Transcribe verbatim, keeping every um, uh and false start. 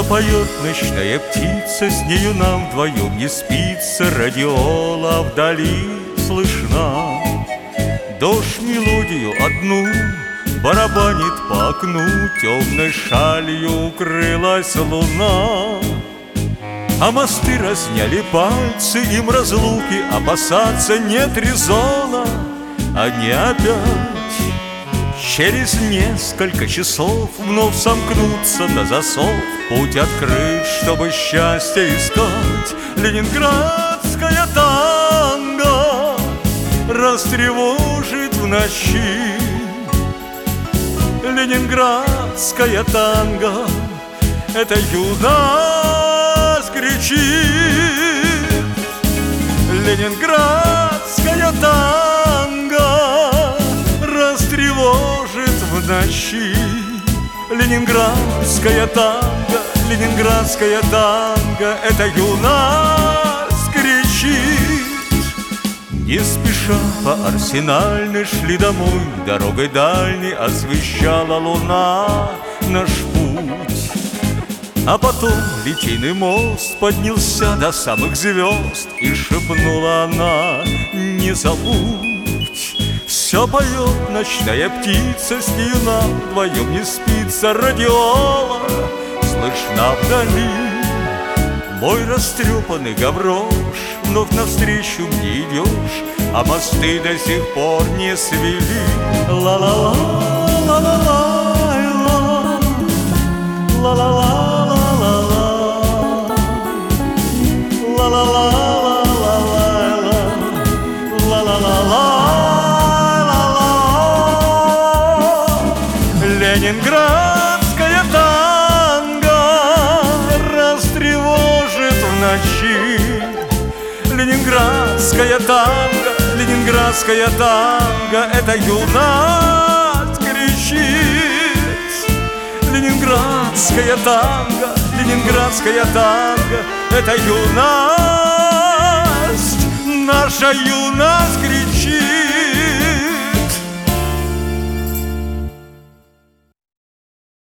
Все поет ночная птица, с нею нам вдвоем не спится. Радиола вдали слышна, дождь мелодию одну барабанит по окну. Темной шалью укрылась луна, а мосты разняли пальцы, им разлуки опасаться нет резона. Они опять через несколько часов вновь сомкнутся на засов. Путь открыт, чтобы счастье искать. Ленинградская танго растревожит в ночи. Ленинградская танго — это юность кричит. Ленинградская танго растревожит в ночи. Ленинградская танго, ленинградская танго — это юность кричит. Не спеша по Арсенальной шли домой, дорогой дальней освещала луна наш путь. А потом Литейный мост поднялся до самых звезд, и шепнула она: не забудь. Все поет ночная птица, с нею нам вдвоем не спится. Радиола слышна вдали, мой растрепанный гаврош, вновь навстречу мне идешь, а мосты до сих пор не свели. Ла-ла-ла, ла-ла-ла, ла-ла-ла, ла-ла-ла, ла-ла-ла, ла-ла-ла. Ленинградская танго растревожит в ночи. Ленинградская танго, ленинградская танго — это юность кричит. Ленинградская танго, ленинградская танго — это юность, наша юность кричит.